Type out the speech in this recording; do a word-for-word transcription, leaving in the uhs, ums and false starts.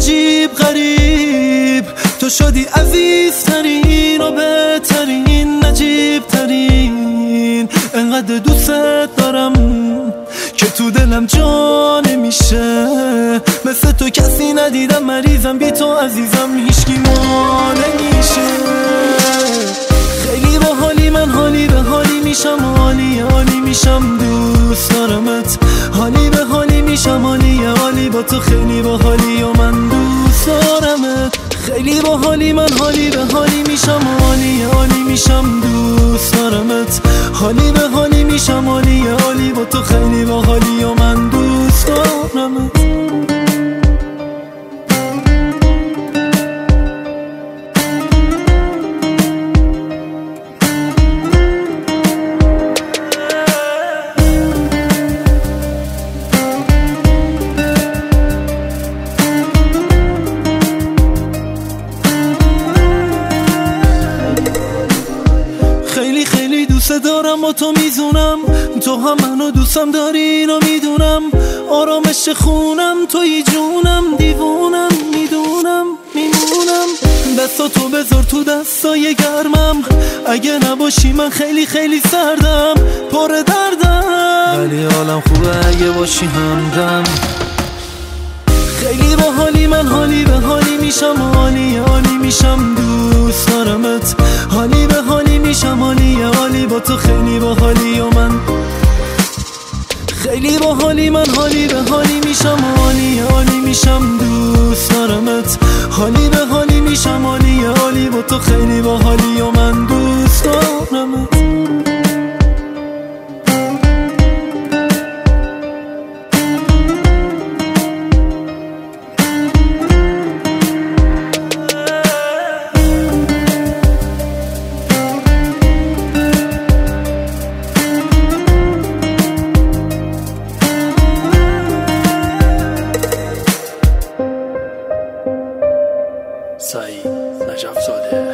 عجیب غریب، تو شدی عزیزترین و بهترین، نجیب ترین. انقدر دوست دارم که تو دلم جا نمیشه، مثل تو کسی ندیدم، مریضم بی تو عزیزم، هیچکی ما نمیشه. خیلی با حالی من حالی به حالی میشم، حالی حالی میشم، دوست دارمت. حالی به حالی میشم، حالی حالی با تو، خیلی با حالی و من دوست دارمت. خیلی با حالی من حالی به حالی میشم، حالی حالی میشم، دوست دارمت. حالی به حالی میشم، حالی حالی با تو، خیلی با حالی و من دوست دارمت. خیلی خیلی دوست دارم و تو میزونم، تو هم منو دوستم داری اینو میدونم. آرامش خونم توی جونم، دیوونم میدونم میمونم. دستا تو بذار تو دستای گرمم، اگه نباشی من خیلی خیلی سردم، پر دردم، ولی حالم خوبه اگه باشی همدم. خیلی با حالی من حالی به حالی میشم، حالی حالی میشم، دوست دارمت. حالی به حالی میشم، حالی حالی با تو، خیلی با حالی و من. خیلی با حالی من حالی به حالی میشم، حالی حالی میشم، دوست دارمت. حالی به حالی میشم، حالی حالی با تو، خیلی با حالی و من دوست دارمت. سعید نجف زاده